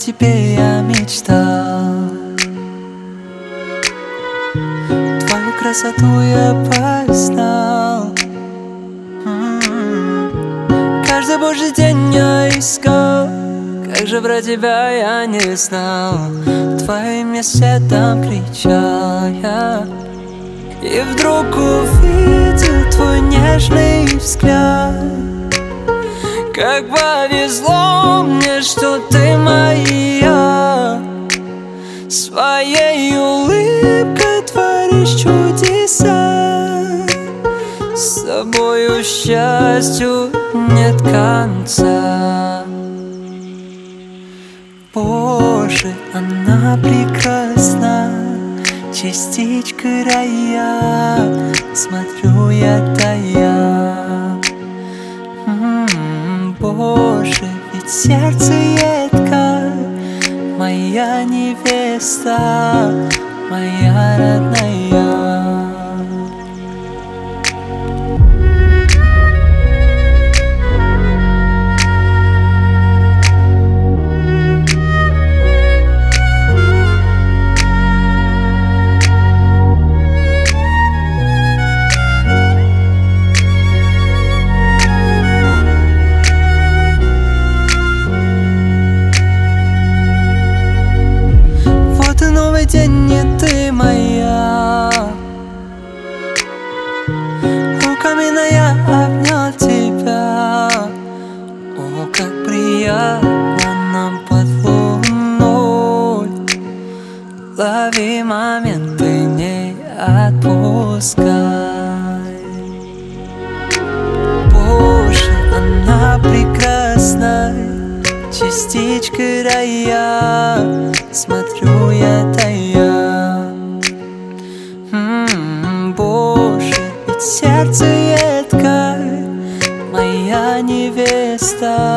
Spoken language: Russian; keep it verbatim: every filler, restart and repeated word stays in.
тебе я мечтал. Твою красоту я познал. М-м-м. Каждый божий день я искал, как же про тебя я не знал. Твое имя светом кричал я, и вдруг увидел твой нежный взгляд. Как повезло мне, что ты моя, своей улыбкой творишь чудеса. С тобою счастью нет конца. Боже, она прекрасна, частичка рая, смотрю я тая. М-м, Боже, ведь сердце едко, моя невеста, моя родная. Новый день, и ты моя. Руками я обнял тебя. О, как приятно нам под луной. Лови моменты, не отпускай. Боже, она прекрасна, частичка рая, смотрю я тая. М-м, Боже, ведь сердце едко, моя невеста,